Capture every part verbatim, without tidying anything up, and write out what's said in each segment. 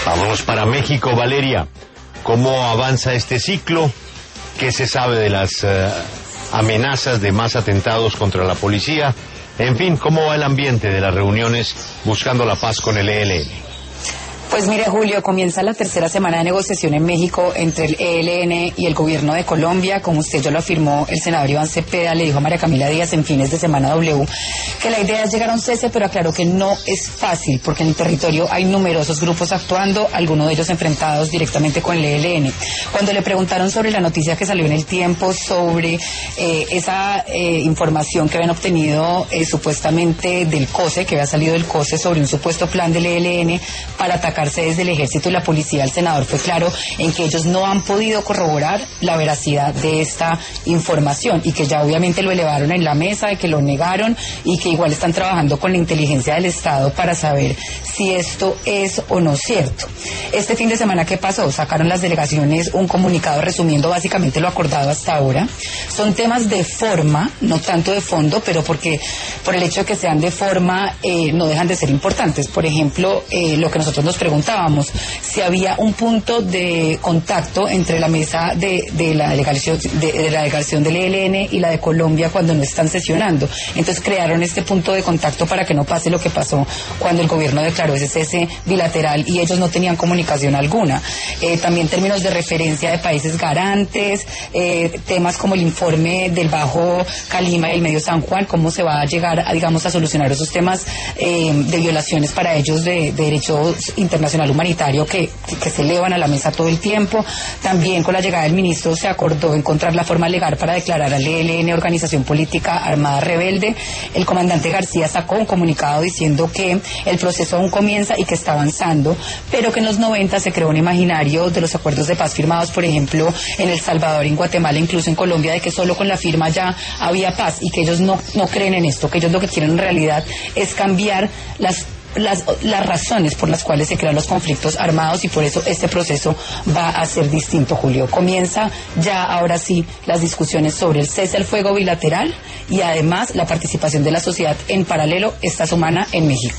Vámonos para México, Valeria. ¿Cómo avanza este ciclo? ¿Qué se sabe de las uh, amenazas de más atentados contra la policía? En fin, ¿cómo va el ambiente de las reuniones buscando la paz con el E L N? Pues mire, Julio, comienza la tercera semana de negociación en México entre el E L N y el gobierno de Colombia. Como usted ya lo afirmó, el senador Iván Cepeda le dijo a María Camila Díaz en Fines de Semana W que la idea es llegar a un cese, pero aclaró que no es fácil porque en el territorio hay numerosos grupos actuando, algunos de ellos enfrentados directamente con el E L N. Cuando le preguntaron sobre la noticia que salió en el tiempo sobre eh, esa eh, información que habían obtenido eh, supuestamente del COSE, que había salido del COSE sobre un supuesto plan del E L N para atacar desde el ejército y la policía, el senador fue claro en que ellos no han podido corroborar la veracidad de esta información y que ya obviamente lo elevaron en la mesa, de que lo negaron y que igual están trabajando con la inteligencia del Estado para saber si esto es o no cierto. Este fin de semana, ¿qué pasó? Sacaron las delegaciones un comunicado resumiendo básicamente lo acordado hasta ahora. Son temas de forma, no tanto de fondo, pero porque por el hecho de que sean de forma eh, no dejan de ser importantes. Por ejemplo, eh, lo que nosotros nos preguntábamos, si había un punto de contacto entre la mesa de, de, la, delegación, de, de la delegación del E L N y la de Colombia cuando no están sesionando. Entonces crearon este punto de contacto para que no pase lo que pasó cuando el gobierno declaró ese cese bilateral y ellos no tenían comunicación alguna. Eh, también términos de referencia de países garantes, eh, temas como el informe del Bajo Calima y el Medio San Juan, cómo se va a llegar a, digamos, a solucionar esos temas eh, de violaciones para ellos de, de derechos internacional humanitario que, que se elevan a la mesa todo el tiempo. También con la llegada del ministro se acordó encontrar la forma legal para declarar al E L N organización política armada rebelde. El comandante García sacó un comunicado diciendo que el proceso aún comienza y que está avanzando, pero que en los noventa se creó un imaginario de los acuerdos de paz firmados, por ejemplo, en El Salvador, en Guatemala, incluso en Colombia, de que solo con la firma ya había paz y que ellos no, no creen en esto, que ellos lo que quieren en realidad es cambiar las Las, las razones por las cuales se crean los conflictos armados y por eso este proceso va a ser distinto, Julio. Comienza ya ahora sí las discusiones sobre el cese al fuego bilateral y además la participación de la sociedad en paralelo esta semana en México.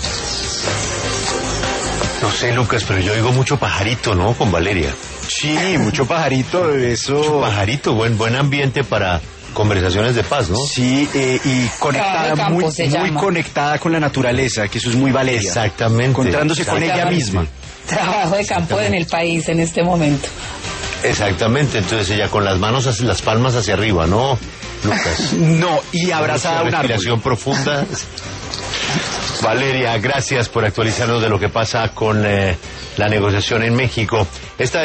No sé, Lucas, pero yo oigo mucho pajarito, ¿no? Con Valeria. Sí, mucho pajarito, eso. Mucho pajarito, buen, buen ambiente para conversaciones de paz, ¿no? Sí, eh, y conectada, campo, muy, muy conectada con la naturaleza, que eso es muy Valeria. Exactamente. Encontrándose con ella misma. Trabajo de campo en el país en este momento. Exactamente, entonces ella con las manos, hacia, las palmas hacia arriba, ¿no, Lucas? No, y abrazada a un árbol. Respiración profunda. Valeria, gracias por actualizarnos de lo que pasa con eh, la negociación en México. Esta